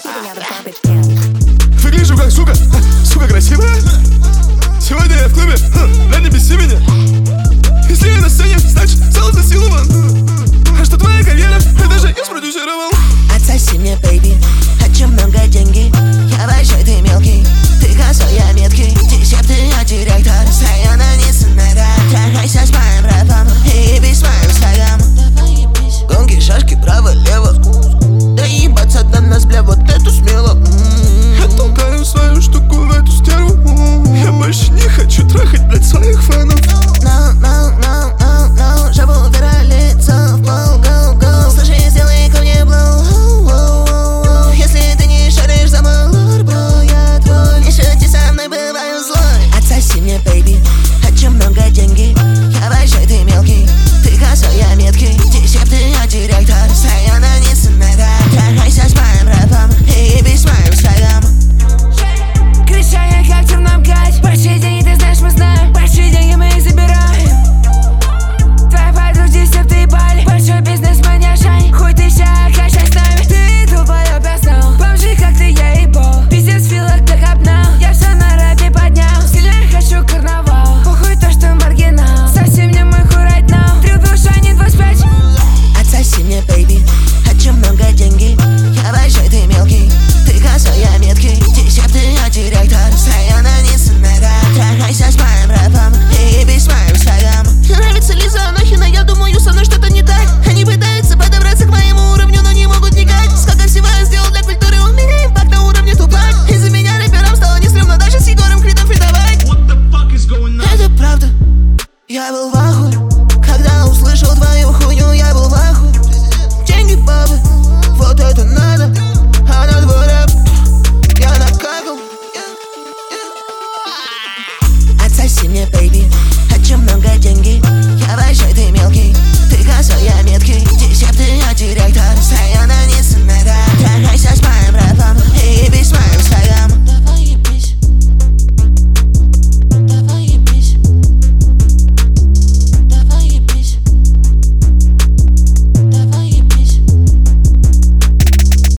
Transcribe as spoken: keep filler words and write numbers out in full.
Выгляжу как сука, сука красивая. Сегодня я в клубе, да не беси меня. Если я на сцене, значит зал засилован. А что твоя карьера, это же я спродюсировал. Отсоси мне, бэйби, хочу много деньги. Я большой, ты мелкий, ты косой, я меткий. Десятый, я директор, постоянно не снэра. Трахайся с моим рэпом и без моим шагом. Гонки, шашки, право-лево. Да ебаться до нас, бля, вот эту смело. Я толкаю свою штуку в эту стерву. Я больше не хочу трахать, блядь, своих фанов. No, no, no, no, no. Жабу убирай лицо в пол, go, go. Слушай, сделай ко мне blow. Если ты не шаришь за мой лор, бро, я твой. Не шути со мной, бываю злой. Отсоси мне, бэйби, хочу много деньги. Я большой, ты мелкий, ты косой, я меткий. Десятый, я директор, постоянно не снэра. Трахайся с моим рэпом и без моим шагом. Кричание, как в черном кать. Большие деньги, ты знаешь, мы знаем. Большие деньги мы их забираем. Твоя подруга десятый ебали. Большой бизнесмен, я Жень. Хуй ты ща, качай с нами. Ты долбоёб, я знал. Бомжи, как ты, я ебал. Пиздец, филок, так обнал. Я все на рэпе поднял. Сильно хочу карнавал. Похуй то, что маргинал. Совсем не мой хуй right now. Три душа, не двадцать пять. Отсоси мне, бэйби, хочу много деньги. Я большой, ты мелкий, ты косой, я меткий. Десятый, я директор, постоянно не снэра. Трахайся с моим рэпом и без моим шагом. Нравится Лиза Анохина, я думаю, со мной что-то не так. Они пытаются подобраться к моему уровню, но не могут никак. Сколько всего я сделал для культуры, у меня импакт на уровне тупак. Из-за меня рэперам стало не стрёмно даже с Егором Кридом фитовать. Это правда, я был в ахуе. Когда услышал твою хуйню, я был в ахуе. Деньги, бабы, вот это надо. А на твой рэп я накакал. Отсоси мне, бэйби, хочу много деньги. Я большой, ты мелкий, ты косой, я меткий. Десятый, я директор, постоянно